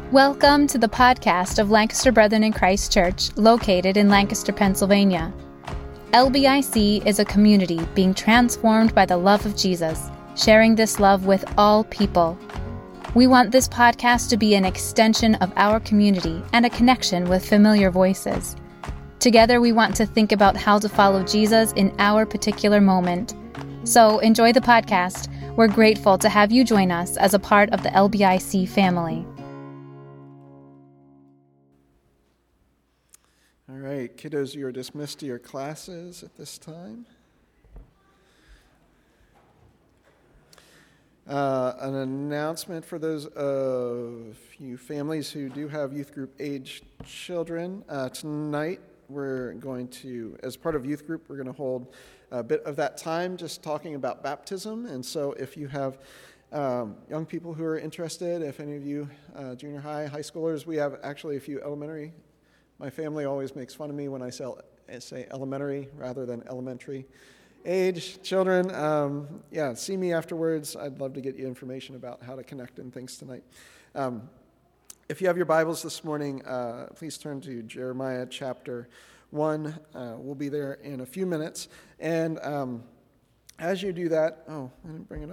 Welcome to the podcast of Lancaster Brethren in Christ Church, located in Lancaster, Pennsylvania. LBIC is a community being transformed by the love of Jesus, sharing this love with all people. We want this podcast to be an extension of our community and a connection with familiar voices. Together, we want to think about how to follow Jesus in our particular moment. So enjoy the podcast. We're grateful to have you join us as a part of the LBIC family. All right, kiddos, you are dismissed to your classes at this time. An announcement for those of you families who do have youth group age children. Tonight, we're going to, as part of youth group, we're going to hold a bit of that time just talking about baptism. And so if you have young people who are interested, if any of you junior high schoolers, we have actually a few elementary. My family always makes fun of me when I say elementary rather than elementary age children. See me afterwards. I'd love to get you information about how to connect and things tonight. If you have your Bibles this morning, please turn to Jeremiah chapter 1. We'll be there in a few minutes. And as you do that, I didn't bring it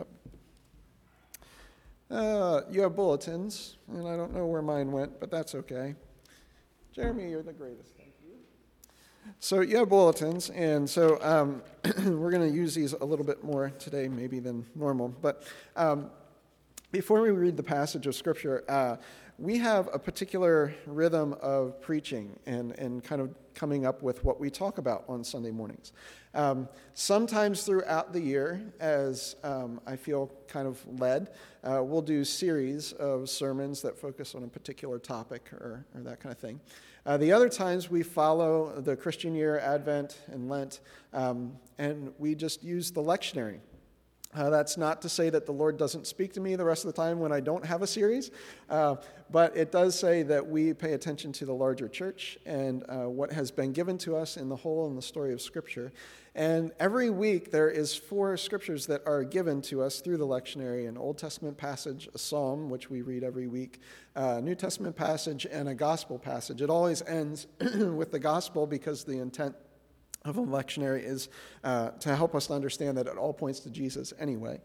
up. You have bulletins, and I don't know where mine went, but that's okay. Jeremy, you're the greatest. Thank you. So you have bulletins, and so we're going to use these a little bit more today maybe than normal. But before we read the passage of Scripture, we have a particular rhythm of preaching and kind of coming up with what we talk about on Sunday mornings. Sometimes throughout the year, as I feel kind of led, we'll do series of sermons that focus on a particular topic or that kind of thing. The other times we follow the Christian year, Advent, and Lent, and we just use the lectionary. That's not to say that the Lord doesn't speak to me the rest of the time when I don't have a series, but it does say that we pay attention to the larger church and what has been given to us in the whole and the story of Scripture. And every week there is 4 scriptures that are given to us through the lectionary: an Old Testament passage, a psalm, which we read every week, a New Testament passage, and a gospel passage. It always ends with the gospel because the intent of a lectionary is to help us to understand that it all points to Jesus anyway.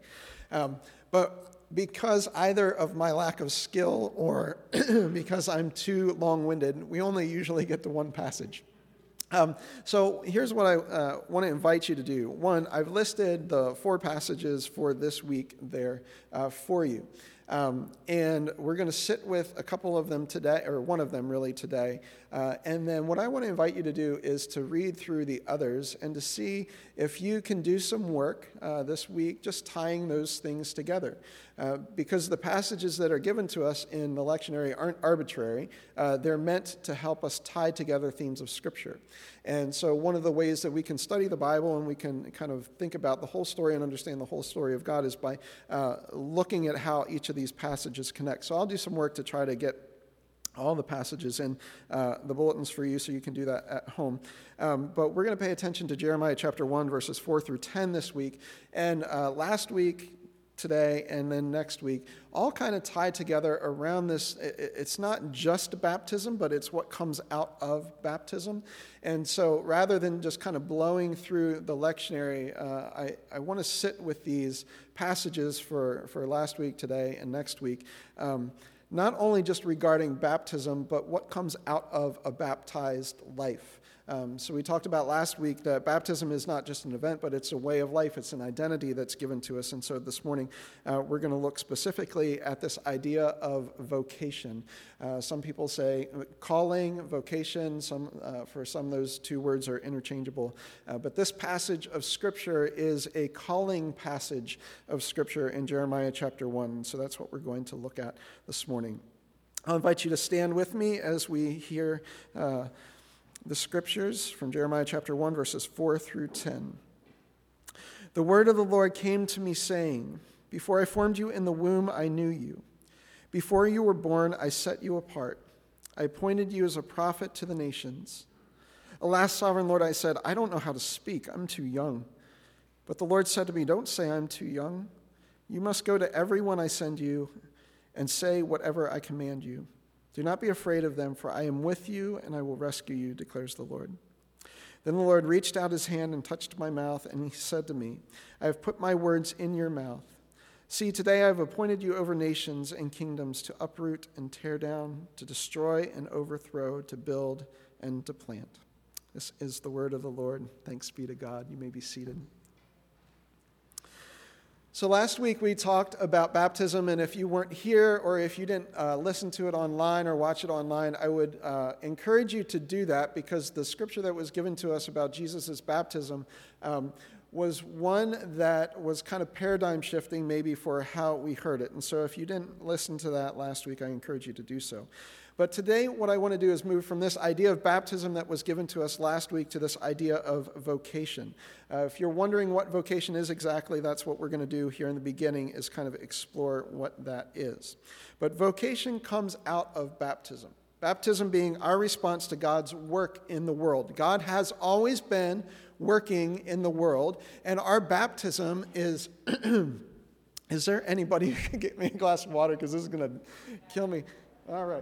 But because either of my lack of skill or because I'm too long-winded, we only usually get to one passage. So here's what I want to invite you to do. One, I've listed the 4 passages for this week there for you. And we're going to sit with a couple of them today, or one of them really today. And then what I want to invite you to do is to read through the others and to see if you can do some work this week just tying those things together. Because the passages that are given to us in the lectionary aren't arbitrary. They're meant to help us tie together themes of Scripture. And so one of the ways that we can study the Bible and we can kind of think about the whole story and understand the whole story of God is by looking at how each of these passages connect. So I'll do some work to try to get all the passages in the bulletins for you so you can do that at home. But we're going to pay attention to Jeremiah chapter 1, verses 4 through 10 this week. And last week, today, and then next week, all kind of tied together around this. It's not just baptism, but it's what comes out of baptism. And so rather than just kind of blowing through the lectionary, I want to sit with these passages for last week, today, and next week, not only just regarding baptism, but what comes out of a baptized life. So we talked about last week that baptism is not just an event, but it's a way of life. It's an identity that's given to us. And so this morning, we're going to look specifically at this idea of vocation. Some people say calling, vocation. For some, those 2 words are interchangeable. But this passage of Scripture is a calling passage of Scripture in Jeremiah chapter 1. So that's what we're going to look at this morning. I'll invite you to stand with me as we hear the scriptures from Jeremiah chapter 1, verses 4 through 10. The word of the Lord came to me, saying, "Before I formed you in the womb, I knew you. Before you were born, I set you apart. I appointed you as a prophet to the nations. Alas, sovereign Lord, I said, I don't know how to speak. I'm too young. But the Lord said to me, don't say I'm too young. You must go to everyone I send you and say whatever I command you. Do not be afraid of them, for I am with you, and I will rescue you, declares the Lord. Then the Lord reached out his hand and touched my mouth, and he said to me, I have put my words in your mouth. See, today I have appointed you over nations and kingdoms to uproot and tear down, to destroy and overthrow, to build and to plant. This is the word of the Lord. Thanks be to God. You may be seated. So last week we talked about baptism, and if you weren't here or if you didn't listen to it online or watch it online, I would encourage you to do that, because the scripture that was given to us about Jesus' baptism was one that was kind of paradigm shifting maybe for how we heard it. And so if you didn't listen to that last week, I encourage you to do so. But today what I want to do is move from this idea of baptism that was given to us last week to this idea of vocation. If you're wondering what vocation is exactly, that's what we're going to do here in the beginning, is kind of explore what that is. But vocation comes out of baptism. Baptism being our response to God's work in the world. God has always been working in the world, and our baptism is... Is there anybody who can get me a glass of water, because this is going to kill me? All right.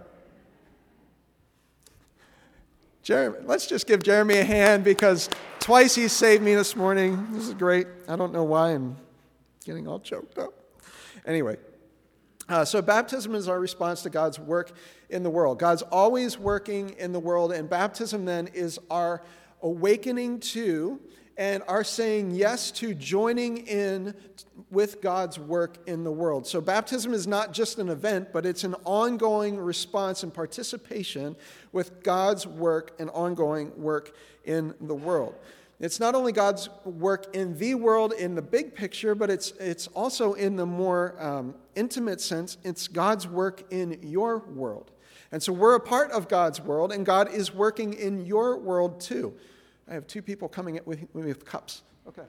Jeremy, let's just give Jeremy a hand, because twice he saved me this morning. This is great. I don't know why I'm getting all choked up. Anyway, so baptism is our response to God's work in the world. God's always working in the world, and baptism then is our awakening to and our saying yes to joining in with God's work in the world. So baptism is not just an event, but it's an ongoing response and participation with God's work and ongoing work in the world. It's not only God's work in the world in the big picture, but it's also in the more intimate sense. It's God's work in your world. And so we're a part of God's world, and God is working in your world too. I have two people coming with cups. Okay.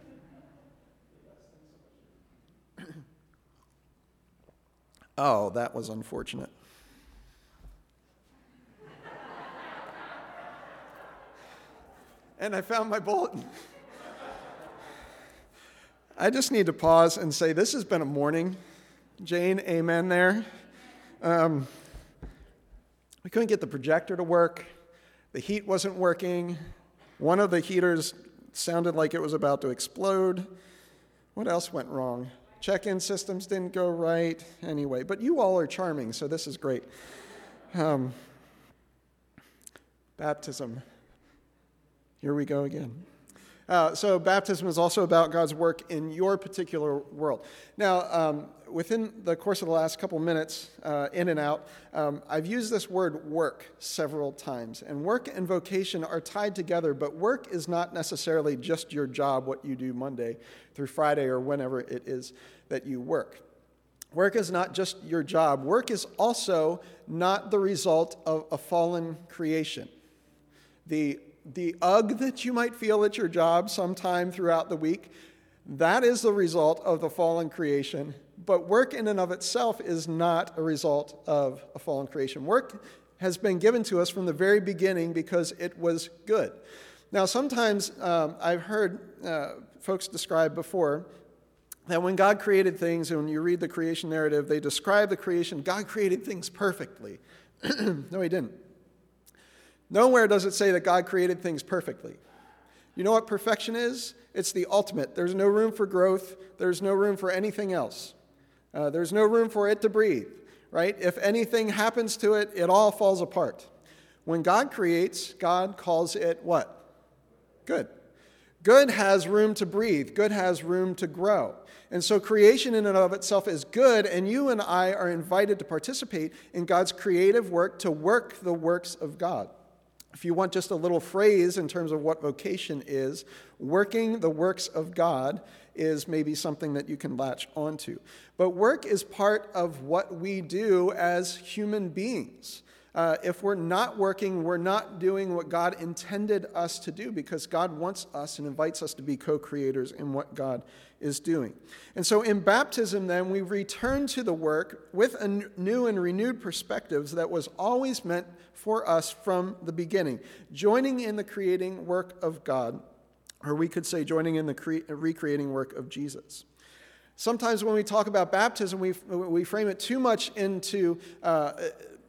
Oh, that was unfortunate. And I found my bulletin. I just need to pause and say this has been a morning. Jane, amen there. We couldn't get the projector to work. The heat wasn't working. One of the heaters sounded like it was about to explode. What else went wrong? Check-in systems didn't go right. Anyway, but you all are charming, so this is great. Baptism. Here we go again. So baptism is also about God's work in your particular world. Now, within the course of the last couple minutes, in and out, I've used this word work several times. And work and vocation are tied together, but work is not necessarily just your job, what you do Monday through Friday or whenever it is that you work. Work is not just your job. Work is also not the result of a fallen creation. The ugh that you might feel at your job sometime throughout the week, that is the result of the fallen creation. But work in and of itself is not a result of a fallen creation. Work has been given to us from the very beginning because it was good. Now, sometimes I've heard folks describe before that when God created things, and when you read the creation narrative, they describe the creation, God created things perfectly. No, he didn't. Nowhere does it say that God created things perfectly. You know what perfection is? It's the ultimate. There's no room for growth. There's no room for anything else. There's no room for it to breathe, right? If anything happens to it, it all falls apart. When God creates, God calls it what? Good. Good has room to breathe. Good has room to grow. And so creation in and of itself is good, and you and I are invited to participate in God's creative work, to work the works of God. If you want just a little phrase in terms of what vocation is, working the works of God is maybe something that you can latch onto. But work is part of what we do as human beings. If we're not working, we're not doing what God intended us to do, because God wants us and invites us to be co-creators in what God is doing. And so in baptism, then, we return to the work with a new and renewed perspectives that was always meant for us from the beginning, joining in the creating work of God, or we could say joining in the recreating work of Jesus. Sometimes when we talk about baptism, we frame it too much into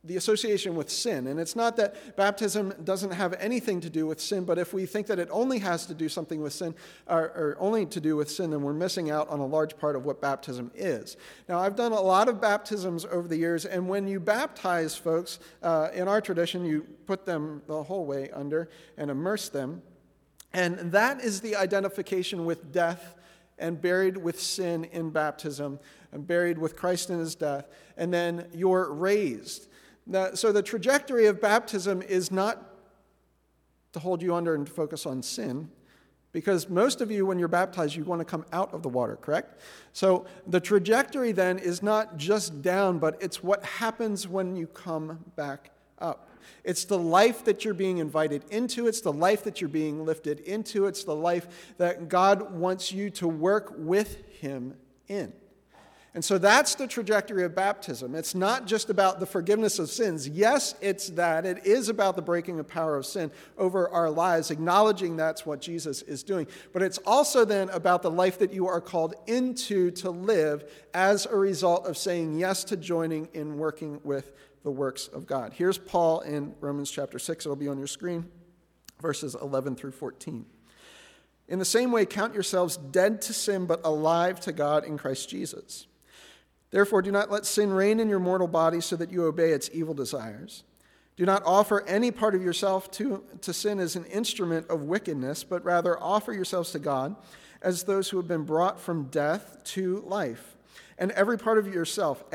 the association with sin. And it's not that baptism doesn't have anything to do with sin, but if we think that it only has to do something with sin, or only to do with sin, then we're missing out on a large part of what baptism is. Now, I've done a lot of baptisms over the years, and when you baptize folks, in our tradition, you put them the whole way under and immerse them. And that is the identification with death and buried with sin in baptism and buried with Christ in his death. And then you're raised. So the trajectory of baptism is not to hold you under and to focus on sin, because most of you, when you're baptized, you want to come out of the water, correct? So the trajectory then is not just down, but it's what happens when you come back up. It's the life that you're being invited into. It's the life that you're being lifted into. It's the life that God wants you to work with him in. And so that's the trajectory of baptism. It's not just about the forgiveness of sins. Yes, it's that. It is about the breaking of power of sin over our lives, acknowledging that's what Jesus is doing. But it's also then about the life that you are called into to live as a result of saying yes to joining in working with the works of God. Here's Paul in Romans chapter 6. It'll be on your screen, verses 11 through 14. In the same way, count yourselves dead to sin, but alive to God in Christ Jesus. Therefore, do not let sin reign in your mortal body so that you obey its evil desires. Do not offer any part of yourself to sin as an instrument of wickedness, but rather offer yourselves to God as those who have been brought from death to life. And every part of yourself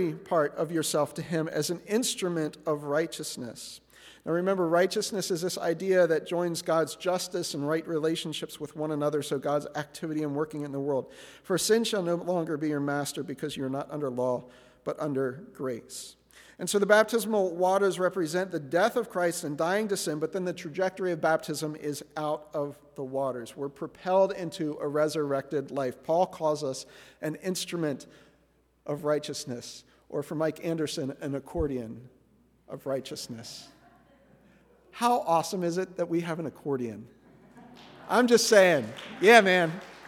to him as an instrument of righteousness. Now remember, righteousness is this idea that joins God's justice and right relationships with one another, so God's activity and working in the world. For sin shall no longer be your master because you are not under law, but under grace. And so the baptismal waters represent the death of Christ and dying to sin, but then the trajectory of baptism is out of the waters. We're propelled into a resurrected life. Paul calls us an instrument of righteousness, or for Mike Anderson, an accordion of righteousness. How awesome is it that we have an accordion? I'm just saying. Yeah, man.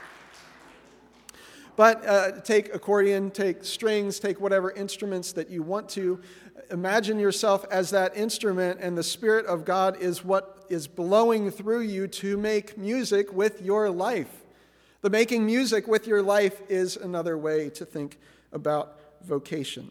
But take accordion, take strings, take whatever instruments that you want to. Imagine yourself as that instrument, and the Spirit of God is what is blowing through you to make music with your life. The making music with your life is another way to think about vocation.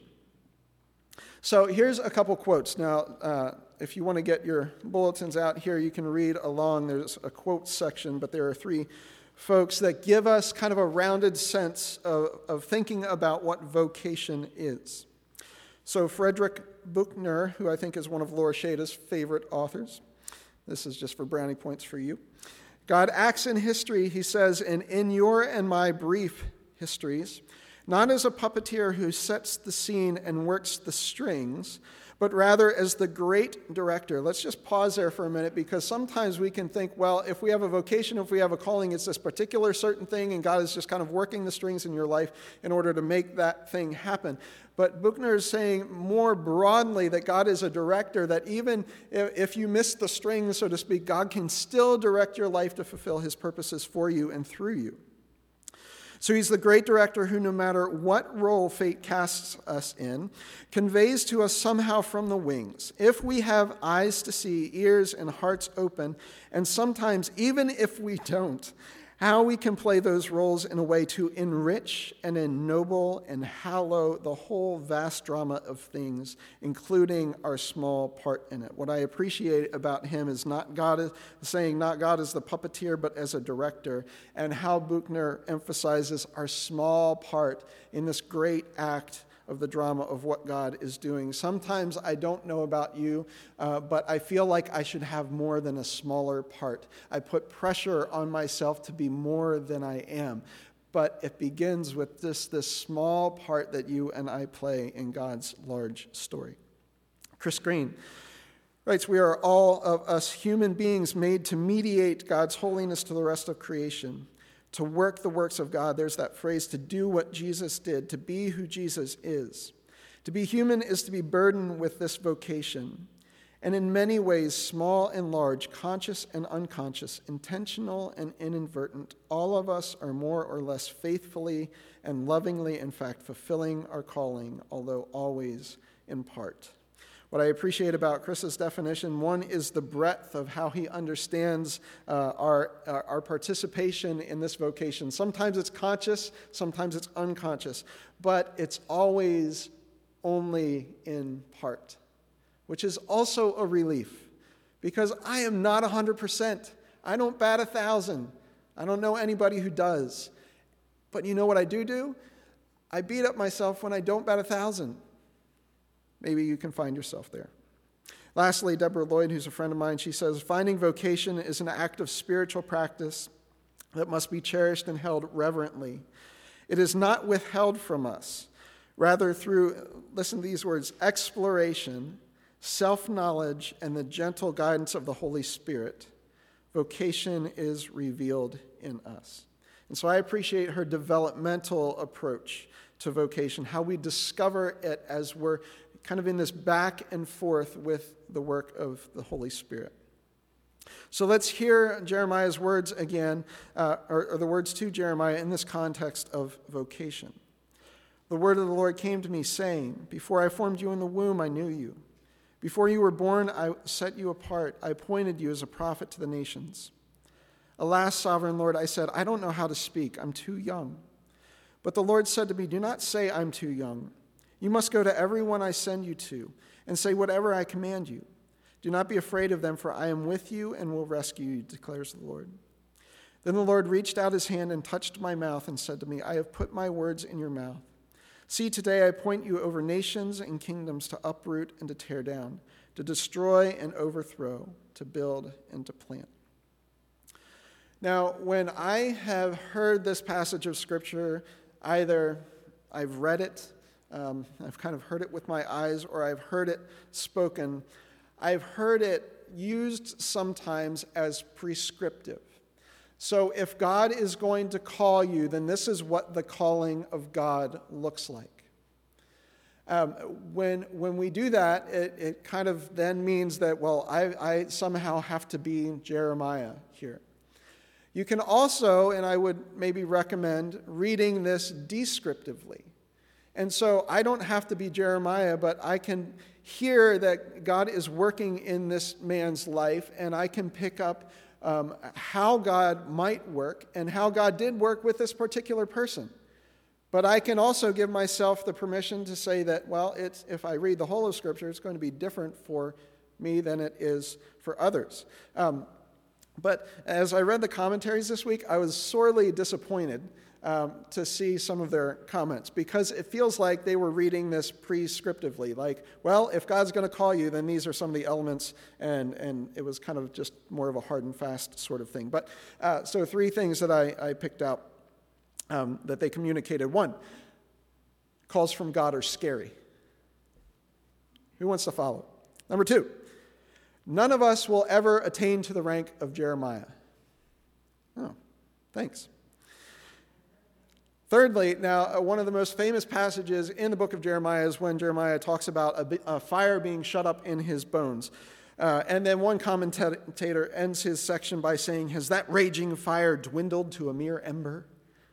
So here's a couple quotes. Now, if you want to get your bulletins out here, you can read along. There's a quote section, but there are three folks that give us kind of a rounded sense of thinking about what vocation is. So Frederick Buechner, who I think is one of Laura Shada's favorite authors. This is just for brownie points for you. God acts in history, he says, and in your and my brief histories, not as a puppeteer who sets the scene and works the strings, but rather as the great director. Let's just pause there for a minute, because sometimes we can think, well, if we have a vocation, if we have a calling, it's this particular certain thing, and God is just kind of working the strings in your life in order to make that thing happen. But Buechner is saying more broadly that God is a director, that even if you miss the strings, so to speak, God can still direct your life to fulfill his purposes for you and through you. So he's the great director who, no matter what role fate casts us in, conveys to us somehow from the wings. If we have eyes to see, ears and hearts open, and sometimes even if we don't, how we can play those roles in a way to enrich and ennoble and hallow the whole vast drama of things, including our small part in it. What I appreciate about him is not God as the puppeteer, but as a director, and how Buechner emphasizes our small part in this great act of the drama of what God is doing. Sometimes I don't know about you, but I feel like I should have more than a smaller part. I put pressure on myself to be more than I am. But it begins with this small part that you and I play in God's large story. Chris Green writes, we are all of us human beings made to mediate God's holiness to the rest of creation. To work the works of God, there's that phrase, to do what Jesus did, to be who Jesus is. To be human is to be burdened with this vocation. And in many ways, small and large, conscious and unconscious, intentional and inadvertent, all of us are more or less faithfully and lovingly, in fact, fulfilling our calling, although always in part. What I appreciate about Chris's definition, one is the breadth of how he understands our participation in this vocation. Sometimes it's conscious, sometimes it's unconscious, but it's always only in part, which is also a relief, because I am not 100%. I don't bat 1,000. I don't know anybody who does. But you know what I do? I beat up myself when I don't bat 1,000. Maybe you can find yourself there. Lastly, Deborah Lloyd, who's a friend of mine, she says, finding vocation is an act of spiritual practice that must be cherished and held reverently. It is not withheld from us. Rather, through, listen to these words, exploration, self-knowledge, and the gentle guidance of the Holy Spirit, vocation is revealed in us. And so I appreciate her developmental approach to vocation, how we discover it as we're kind of in this back and forth with the work of the Holy Spirit. So let's hear Jeremiah's words again, or the words to Jeremiah in this context of vocation. The word of the Lord came to me, saying, before I formed you in the womb, I knew you. Before you were born, I set you apart. I appointed you as a prophet to the nations. Alas, sovereign Lord, I said, I don't know how to speak. I'm too young. But the Lord said to me, do not say I'm too young. You must go to everyone I send you to and say whatever I command you. Do not be afraid of them, for I am with you and will rescue you, declares the Lord. Then the Lord reached out his hand and touched my mouth and said to me, I have put my words in your mouth. See, today I appoint you over nations and kingdoms to uproot and to tear down, to destroy and overthrow, to build and to plant. Now, when I have heard this passage of Scripture, either I've read it, I've kind of heard it with my eyes, or I've heard it spoken, I've heard it used sometimes as prescriptive. So if God is going to call you, then this is what the calling of God looks like. When we do that, it kind of then means that, well, I somehow have to be Jeremiah here. You can also, and I would maybe recommend, reading this descriptively. And so I don't have to be Jeremiah, but I can hear that God is working in this man's life, and I can pick up how God might work and how God did work with this particular person. But I can also give myself the permission to say that, well, if I read the whole of Scripture, it's going to be different for me than it is for others. But as I read the commentaries this week, I was sorely disappointed to see some of their comments, because it feels like they were reading this prescriptively, like, well, if God's going to call you, then these are some of the elements, and it was kind of just more of a hard and fast sort of thing. But so 3 things that I picked out that they communicated. 1, calls from God are scary. Who wants to follow? Number 2, none of us will ever attain to the rank of Jeremiah. Oh, thanks. Thirdly, now, one of the most famous passages in the book of Jeremiah is when Jeremiah talks about a fire being shut up in his bones. And then one commentator ends his section by saying, has that raging fire dwindled to a mere ember?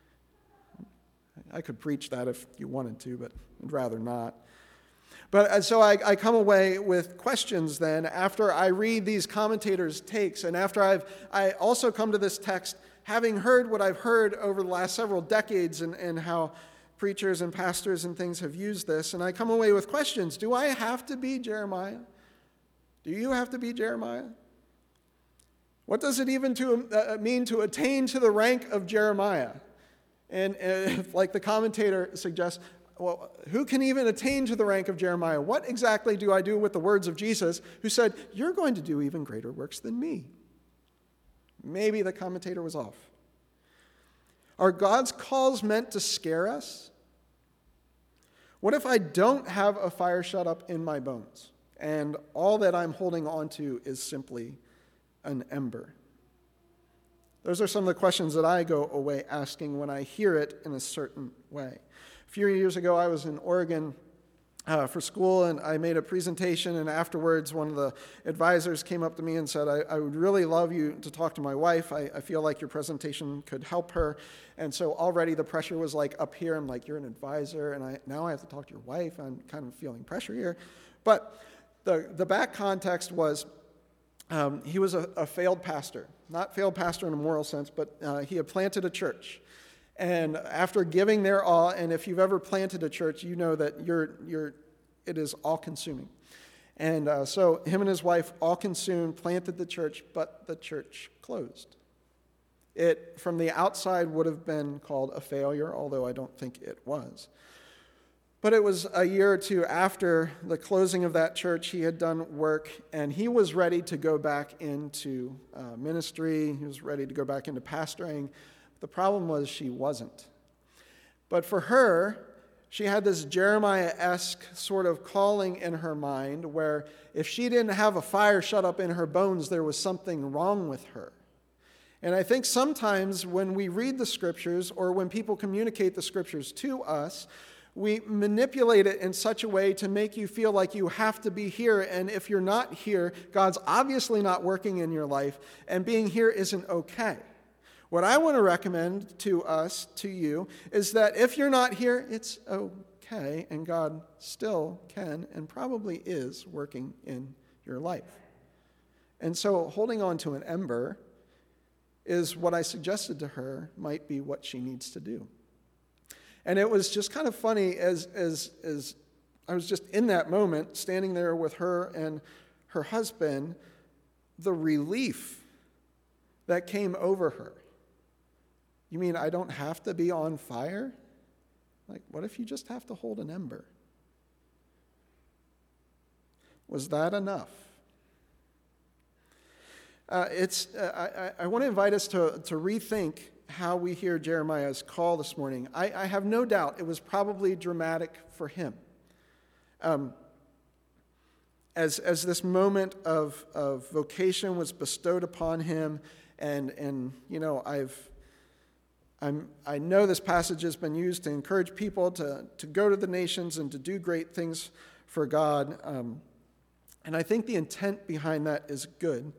I could preach that if you wanted to, but I'd rather not. But so I come away with questions then after I read these commentators' takes, and after I also come to this text having heard what I've heard over the last several decades and how preachers and pastors and things have used this, and I come away with questions. Do I have to be Jeremiah? Do you have to be Jeremiah? What does it even mean to attain to the rank of Jeremiah? And like the commentator suggests, well, who can even attain to the rank of Jeremiah? What exactly do I do with the words of Jesus, who said, you're going to do even greater works than me? Maybe the commentator was off. Are God's calls meant to scare us? What if I don't have a fire shut up in my bones, and all that I'm holding on to is simply an ember? Those are some of the questions that I go away asking when I hear it in a certain way. A few years ago, I was in Oregon for school, and I made a presentation, and afterwards one of the advisors came up to me and said, I would really love you to talk to my wife. I feel like your presentation could help her. And so already the pressure was like up here. I'm like, you're an advisor, and now I have to talk to your wife. I'm kind of feeling pressure here. But the back context was he was a failed pastor. Not failed pastor in a moral sense, but he had planted a church. And after giving their all, and if you've ever planted a church, you know that it is all-consuming. And so him and his wife, all consumed, planted the church, but the church closed. It, from the outside, would have been called a failure, although I don't think it was. But it was a year or two after the closing of that church. He had done work, and he was ready to go back into ministry. He was ready to go back into pastoring. The problem was she wasn't. But for her, she had this Jeremiah-esque sort of calling in her mind where if she didn't have a fire shut up in her bones, there was something wrong with her. And I think sometimes when we read the Scriptures or when people communicate the Scriptures to us, we manipulate it in such a way to make you feel like you have to be here. And if you're not here, God's obviously not working in your life, and being here isn't okay. What I want to recommend to us, to you, is that if you're not here, it's okay, and God still can and probably is working in your life. And so holding on to an ember is what I suggested to her might be what she needs to do. And it was just kind of funny as I was just in that moment, standing there with her and her husband, the relief that came over her. You mean I don't have to be on fire? Like, what if you just have to hold an ember? Was that enough? I want to invite us to rethink how we hear Jeremiah's call this morning. I have no doubt it was probably dramatic for him. As this moment of vocation was bestowed upon him, and you know, I know this passage has been used to encourage people to go to the nations and to do great things for God. And I think the intent behind that is good.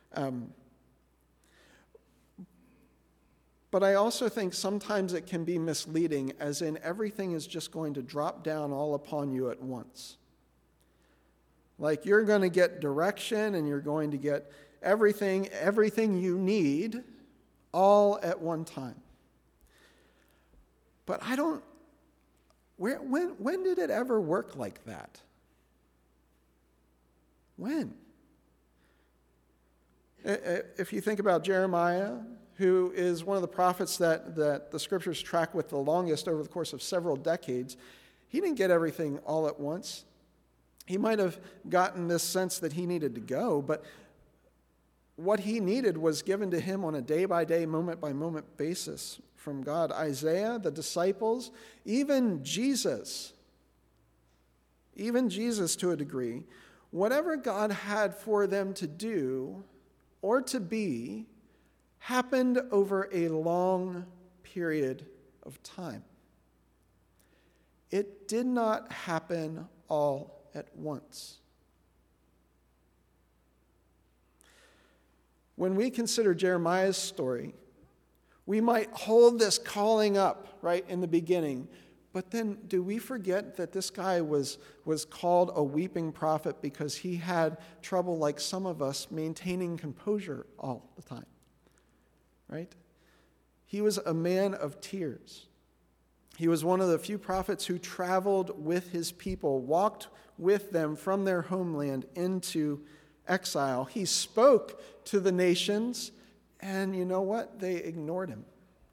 But I also think sometimes it can be misleading, as in everything is just going to drop down all upon you at once. Like you're going to get direction and you're going to get everything you need all at one time. But when did it ever work like that? When? If you think about Jeremiah, who is one of the prophets that the Scriptures track with the longest over the course of several decades, he didn't get everything all at once. He might have gotten this sense that he needed to go, but what he needed was given to him on a day-by-day, moment-by-moment basis from God. Isaiah, the disciples, even Jesus to a degree, whatever God had for them to do or to be happened over a long period of time. It did not happen all at once. When we consider Jeremiah's story, we might hold this calling up right in the beginning, but then do we forget that this guy was called a weeping prophet because he had trouble, like some of us, maintaining composure all the time? Right? He was a man of tears. He was one of the few prophets who traveled with his people, walked with them from their homeland into exile. He spoke to the nations, and you know what? They ignored him.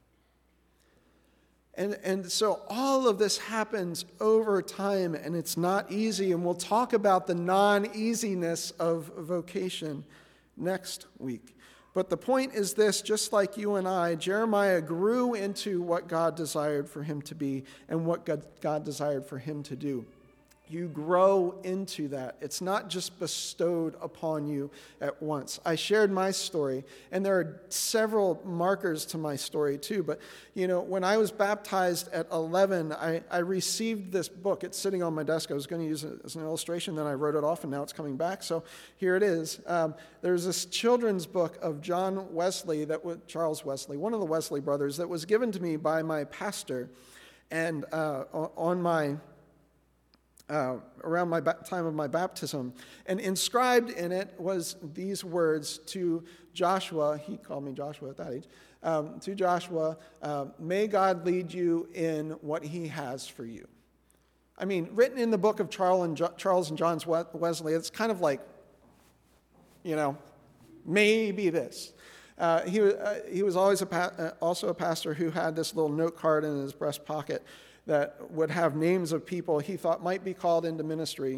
And so all of this happens over time, and it's not easy, and we'll talk about the non-easiness of vocation next week. But the point is this: just like you and I, Jeremiah grew into what God desired for him to be and what God desired for him to do. You grow into that. It's not just bestowed upon you at once. I shared my story, and there are several markers to my story too. But, you know, when I was baptized at 11, I received this book. It's sitting on my desk. I was going to use it as an illustration, then I wrote it off, and now it's coming back. So here it is. There's this children's book of John Wesley, Charles Wesley, one of the Wesley brothers, that was given to me by my pastor. And on my around my time of my baptism. And inscribed in it was these words to Joshua. He called me Joshua at that age. To Joshua, may God lead you in what he has for you. I mean, written in the book of Charles and John Wesley, it's kind of like, maybe this. He was always also a pastor who had this little note card in his breast pocket that would have names of people he thought might be called into ministry.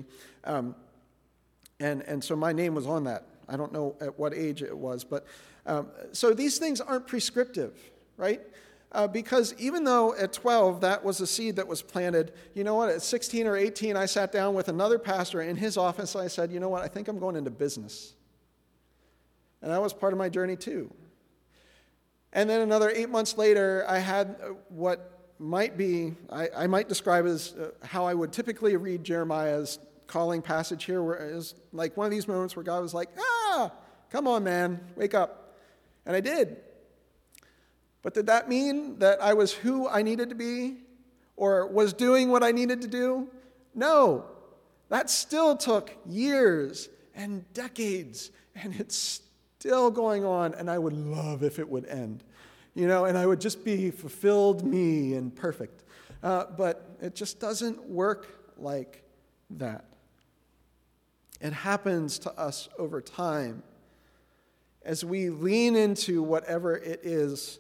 And so my name was on that. I don't know at what age it was. But so these things aren't prescriptive, right? Because even though at 12 that was a seed that was planted, you know what, at 16 or 18 I sat down with another pastor in his office. I said, you know what, I think I'm going into business. And that was part of my journey too. And then another 8 months later, I had what might be, I might describe as how I would typically read Jeremiah's calling passage here, where it was like one of these moments where God was like, come on, man, wake up. And I did. But did that mean that I was who I needed to be or was doing what I needed to do? No. That still took years and decades, and it's still going on, and I would love if it would end. And I would just be fulfilled me and perfect. But it just doesn't work like that. It happens to us over time as we lean into whatever it is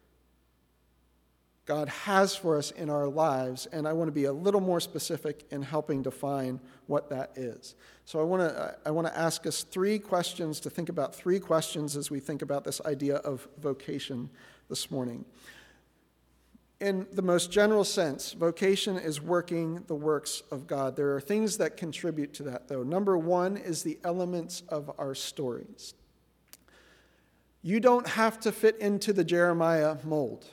God has for us in our lives, and I want to be a little more specific in helping define what that is. So I want to ask us 3 questions, to think about 3 questions as we think about this idea of vocation this morning. In the most general sense, vocation is working the works of God. There are things that contribute to that, though. Number 1 is the elements of our stories. You don't have to fit into the Jeremiah mold.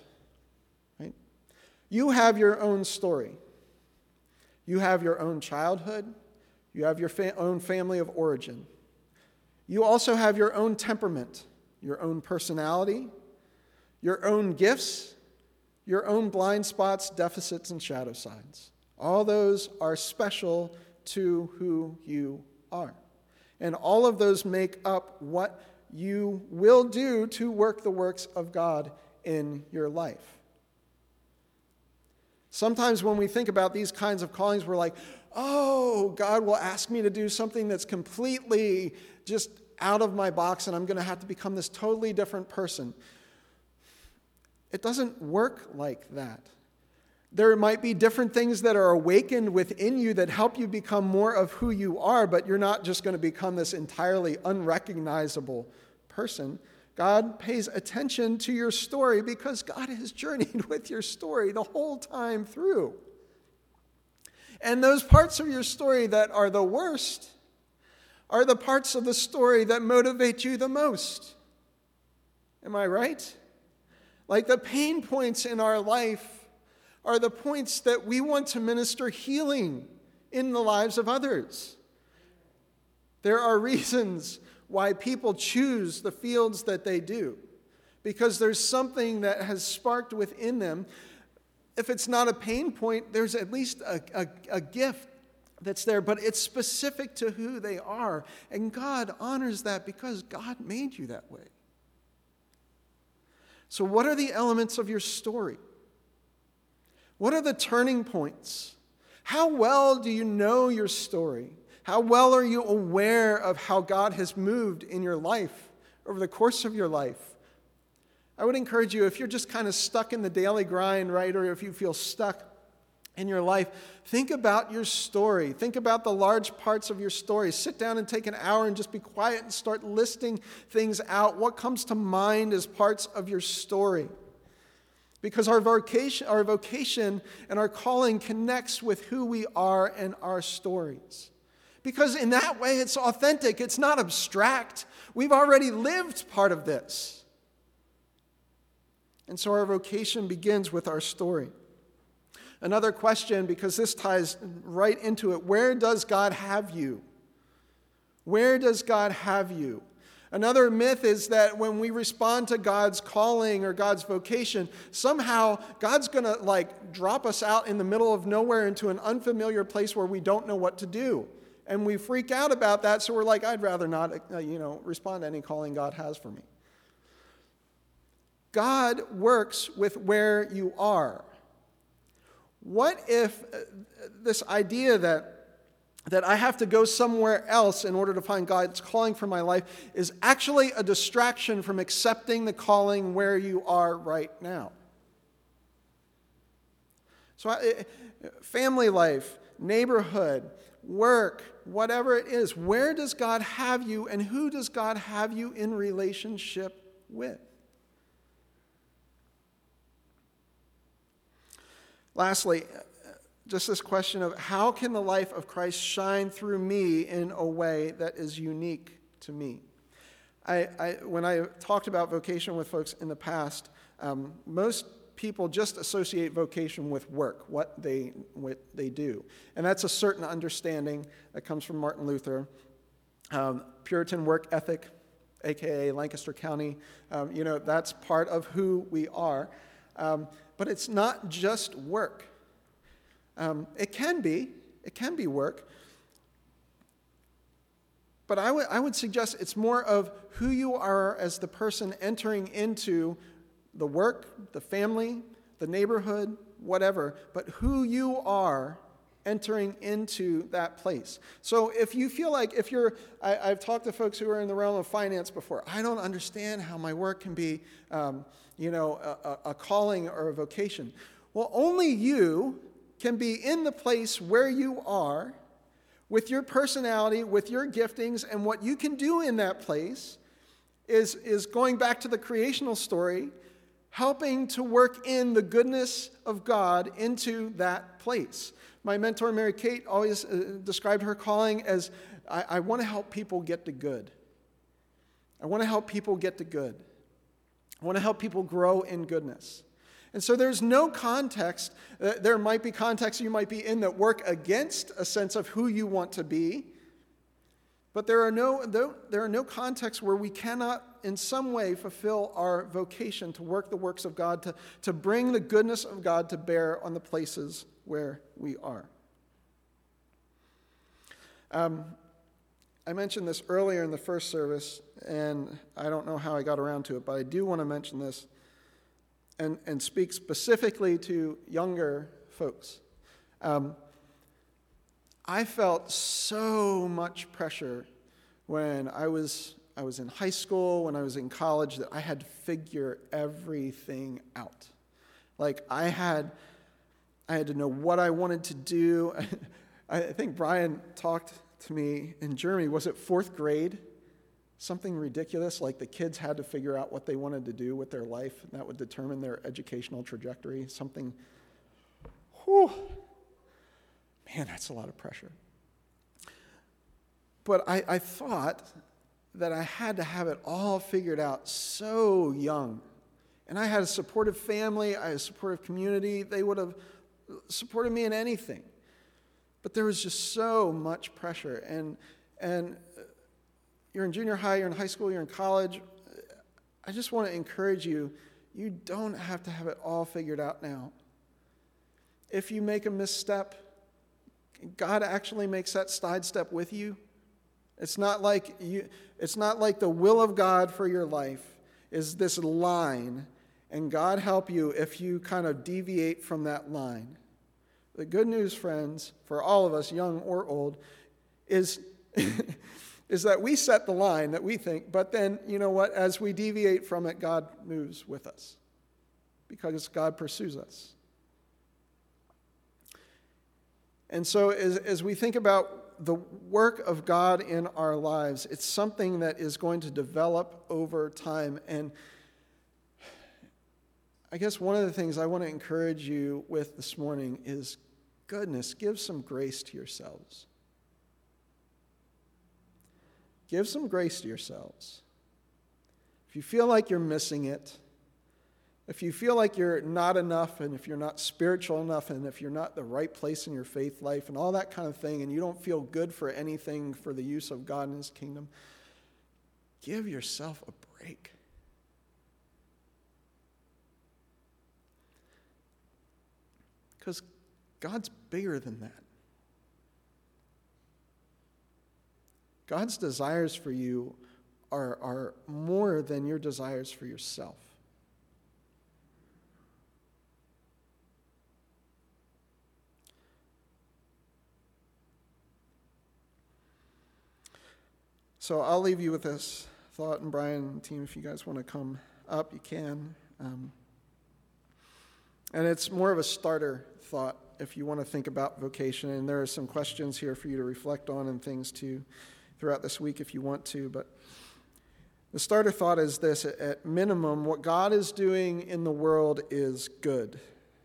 You have your own story. You have your own childhood. You have your own family of origin. You also have your own temperament, your own personality, your own gifts, your own blind spots, deficits, and shadow sides. All those are special to who you are. And all of those make up what you will do to work the works of God in your life. Sometimes when we think about these kinds of callings, we're like, oh, God will ask me to do something that's completely just out of my box, and I'm going to have to become this totally different person. It doesn't work like that. There might be different things that are awakened within you that help you become more of who you are, but you're not just going to become this entirely unrecognizable person. God pays attention to your story because God has journeyed with your story the whole time through. And those parts of your story that are the worst are the parts of the story that motivate you the most. Am I right? Like the pain points in our life are the points that we want to minister healing in the lives of others. There are reasons why people choose the fields that they do, because there's something that has sparked within them. If it's not a pain point, there's at least a gift that's there, but it's specific to who they are. And God honors that because God made you that way. So what are the elements of your story? What are the turning points? How well do you know your story? How well are you aware of how God has moved in your life over the course of your life? I would encourage you, if you're just kind of stuck in the daily grind, right, or if you feel stuck in your life, think about your story. Think about the large parts of your story. Sit down and take an hour and just be quiet and start listing things out. What comes to mind as parts of your story? Because our vocation and our calling connects with who we are and our stories. Because in that way, it's authentic. It's not abstract. We've already lived part of this. And so our vocation begins with our story. Another question, because this ties right into it, where does God have you? Where does God have you? Another myth is that when we respond to God's calling or God's vocation, somehow God's going to drop us out in the middle of nowhere into an unfamiliar place where we don't know what to do. And we freak out about that, so we're like, I'd rather not respond to any calling God has for me. God works with where you are. What if this idea that I have to go somewhere else in order to find God's calling for my life is actually a distraction from accepting the calling where you are right now? So family life, neighborhood, work, whatever it is, where does God have you and who does God have you in relationship with? Lastly, just this question of how can the life of Christ shine through me in a way that is unique to me? When I talked about vocation with folks in the past, most people just associate vocation with work, what they do. And that's a certain understanding that comes from Martin Luther. Puritan work ethic, a.k.a. Lancaster County, that's part of who we are. But it's not just work. It can be work. But I would suggest it's more of who you are as the person entering into the work, the family, the neighborhood, whatever, but who you are entering into that place. So if you feel like I've talked to folks who are in the realm of finance before, I don't understand how my work can be, a calling or a vocation. Well, only you can be in the place where you are with your personality, with your giftings, and what you can do in that place is going back to the creational story, helping to work in the goodness of God into that place. My mentor, Mary Kate, always described her calling as, I want to help people get to good. I want to help people get to good. I want to help people grow in goodness. And so there's no context. There might be contexts you might be in that work against a sense of who you want to be. But there are no contexts where we cannot in some way fulfill our vocation to work the works of God, to bring the goodness of God to bear on the places where we are. I mentioned this earlier in the first service, and I don't know how I got around to it, but I do want to mention this and speak specifically to younger folks. I felt so much pressure when I was in high school, when I was in college, that I had to figure everything out. Like I had to know what I wanted to do. I think Brian talked to me in Germany, was it 4th grade? Something ridiculous, like the kids had to figure out what they wanted to do with their life, and that would determine their educational trajectory. Something, man, that's a lot of pressure. But I thought that I had to have it all figured out so young. And I had a supportive family, I had a supportive community. They would have supported me in anything. But there was just so much pressure. And you're in junior high, you're in high school, you're in college. I just want to encourage you, you don't have to have it all figured out now. If you make a misstep, God actually makes that sidestep with you. It's not like the will of God for your life is this line, and God help you if you kind of deviate from that line. The good news, friends, for all of us, young or old, is that we set the line that we think, but then, you know what, as we deviate from it, God moves with us because God pursues us. And so as we think about the work of God in our lives, it's something that is going to develop over time. And I guess one of the things I want to encourage you with this morning is, goodness, give some grace to yourselves. Give some grace to yourselves. If you feel like you're missing it, if you feel like you're not enough, and if you're not spiritual enough, and if you're not the right place in your faith life, and all that kind of thing, and you don't feel good for anything for the use of God in His kingdom, Give yourself a break. Because God's bigger than that. God's desires for you are more than your desires for yourself. So I'll leave you with this thought, and Brian and team, if you guys want to come up, you can. And it's more of a starter thought if you want to think about vocation, and there are some questions here for you to reflect on and things to throughout this week if you want to, but the starter thought is this: at minimum, what God is doing in the world is good.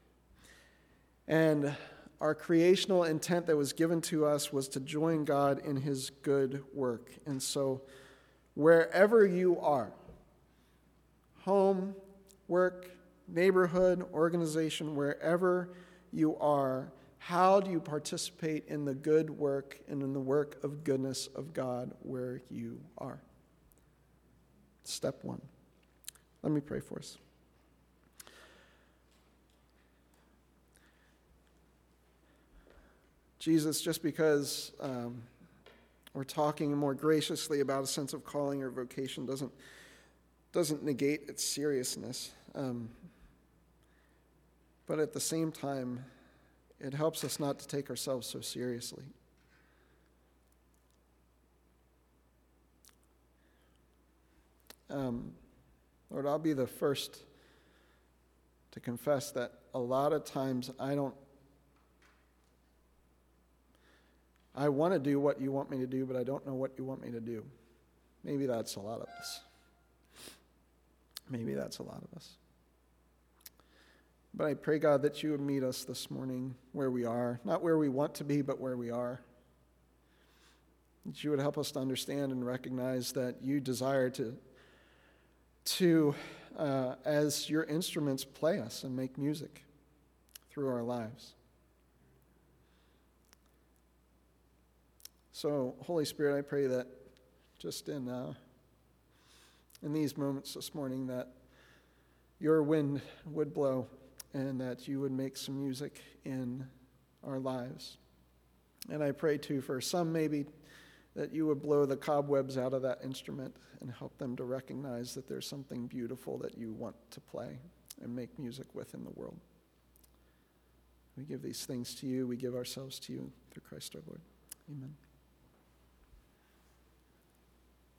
And our creational intent that was given to us was to join God in his good work. And so wherever you are, home, work, neighborhood, organization, wherever you are, how do you participate in the good work and in the work of goodness of God where you are? Step one. Let me pray for us. Jesus, just because we're talking more graciously about a sense of calling or vocation doesn't negate its seriousness. But at the same time, it helps us not to take ourselves so seriously. Lord, I'll be the first to confess that a lot of times I want to do what you want me to do, but I don't know what you want me to do. Maybe that's a lot of us. Maybe that's a lot of us. But I pray, God, that you would meet us this morning where we are, not where we want to be, but where we are. That you would help us to understand and recognize that you desire to as your instruments, play us and make music through our lives. So, Holy Spirit, I pray that just in these moments this morning that your wind would blow and that you would make some music in our lives. And I pray, too, for some maybe that you would blow the cobwebs out of that instrument and help them to recognize that there's something beautiful that you want to play and make music with in the world. We give these things to you. We give ourselves to you through Christ our Lord. Amen.